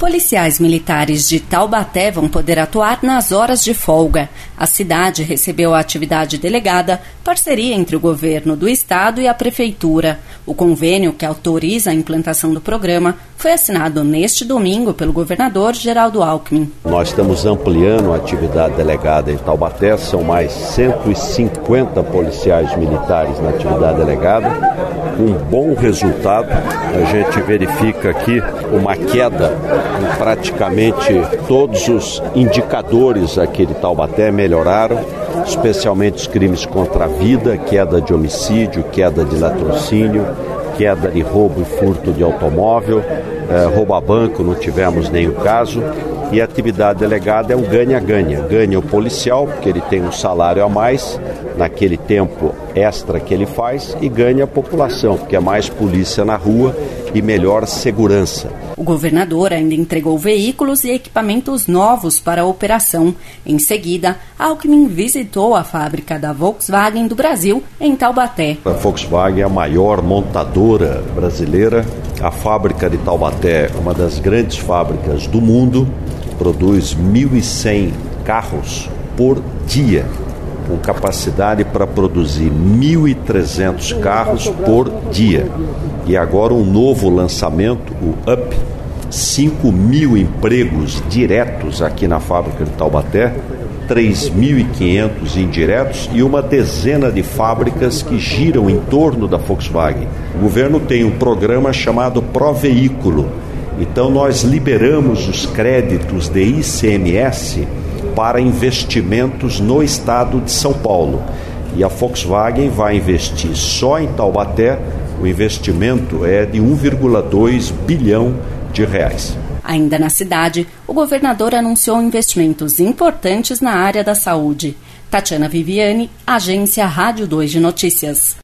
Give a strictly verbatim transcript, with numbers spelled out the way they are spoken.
Policiais militares de Taubaté vão poder atuar nas horas de folga. A cidade recebeu a atividade delegada, parceria entre o governo do estado e a prefeitura. O convênio que autoriza a implantação do programa foi assinado neste domingo pelo governador Geraldo Alckmin. Nós estamos ampliando a atividade delegada em Taubaté, são mais cento e cinquenta policiais militares na atividade delegada, com um bom resultado. A gente verifica aqui uma queda em praticamente todos os indicadores aqui de Taubaté melhoraram, especialmente os crimes contra a vida, queda de homicídio, queda de latrocínio, queda de roubo e furto de automóvel, eh, roubo a banco, não tivemos nenhum caso. E a atividade delegada é um ganha-ganha. Ganha o policial, porque ele tem um salário a mais naquele tempo extra que ele faz, e ganha a população, porque é mais polícia na rua e melhor segurança. O governador ainda entregou veículos e equipamentos novos para a operação. Em seguida, Alckmin visitou a fábrica da Volkswagen do Brasil, em Taubaté. A Volkswagen é a maior montadora brasileira. A fábrica de Taubaté é uma das grandes fábricas do mundo, produz mil e cem carros por dia, com capacidade para produzir mil e trezentos carros por dia. E agora um novo lançamento, o Up, cinco mil empregos diretos aqui na fábrica de Taubaté, três mil e quinhentos indiretos e uma dezena de fábricas que giram em torno da Volkswagen. O governo tem um programa chamado Proveículo. Então nós liberamos os créditos de I C M S para investimentos no estado de São Paulo. E a Volkswagen vai investir só em Taubaté, o investimento é de um vírgula dois bilhão de reais. Ainda na cidade, o governador anunciou investimentos importantes na área da saúde. Tatiana Viviane, Agência Rádio dois de Notícias.